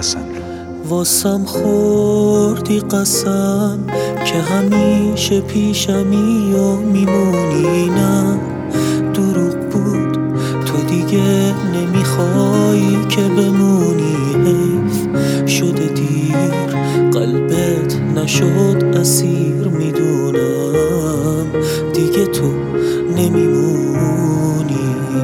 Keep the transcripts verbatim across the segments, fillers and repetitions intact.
حسن. واسم خوردی قسم که همیشه پیشمی و میمونی، نه دروغ بود تو دیگه نمیخوای که بمونی. حیف شده دیر قلبت نشد اسیر، میدونم دیگه تو نمیمونی.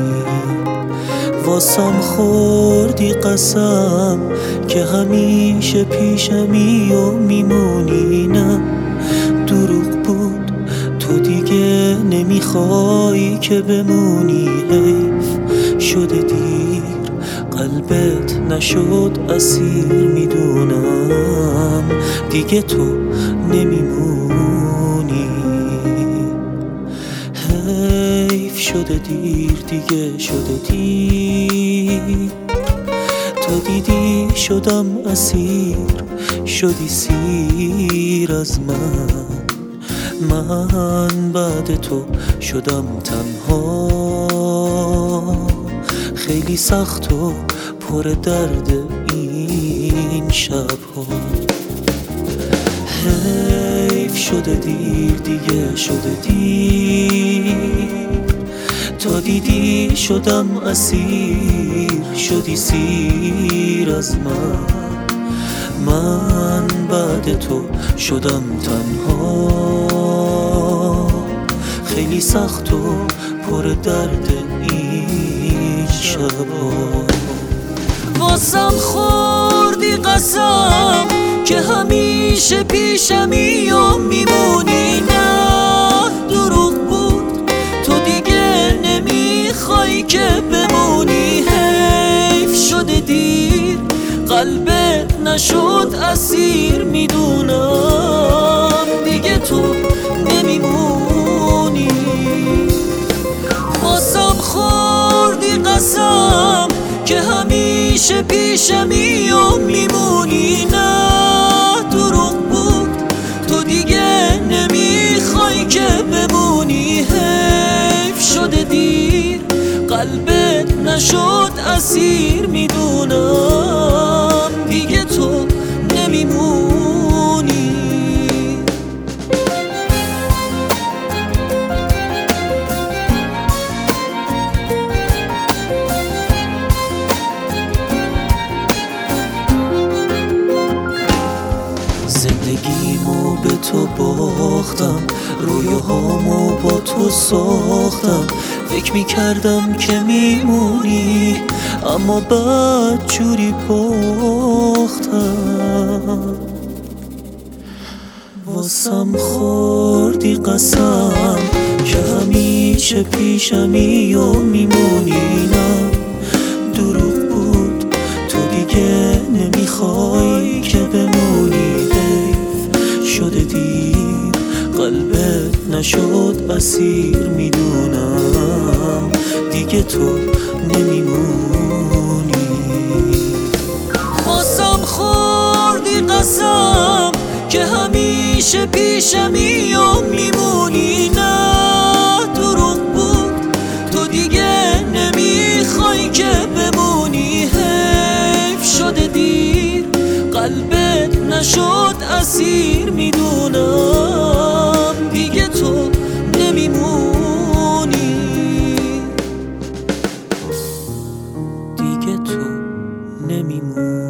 واسم خوردی قسم که همیشه پیشمی و میمونی، نه دروغ بود تو دیگه نمیخوای که بمونی. حیف شده دیر قلبت نشد اسیر، میدونم دیگه تو نمیمونی. حیف شده دیر دیگه شده دیر، تو دیدی شدم اسیر، شدی سیر از من. من بعد تو شدم تنها، خیلی سخت و پر درد این شب‌ها. حیف شده دیر دیگه شده دیر، تا دیدی شدم اسیر، شدی سیر از من. من بعد تو شدم تنها، خیلی سخت و پر درد این شب‌ها. واسم خوردی قسم که همیشه پیشمی و میمونی، نه دروغ بود تو دیگه نمیخوای که بمونی. حیف شده دیر قلبت نشد اسیر، میدونم دیگه تو نمیمونی. واسم خوردی قسم که همیشه پیشمی و میمونی، نه دروغ بود تو دیگه نمیخوای که بمونی. حیف شده دیر قلبت نشد اسیر، میدونم دیگه تو نمیمونی. زندگیمو به تو باختم، رویاهامو با تو ساختم، فکر میکردم که میمونی اما بعد جوری باختم. واسم خوردی قسم که همیشه پیشمی و میمونی، نه دروغ بود تو دیگه نمیخوای که بمونی. حیف شده دیر قلبت نشد اسیر، میدونم دیگه تو نمیمونی. واسم خوردی قسم که همیشه پیشمی و میمونی، نه دروغ بود تو دیگه نمیخوای که بمونی. حیف شده دیر قلبت نشد اسیر، میدونم دیگه تو نمیمونی. دیگه تو نمیمونی.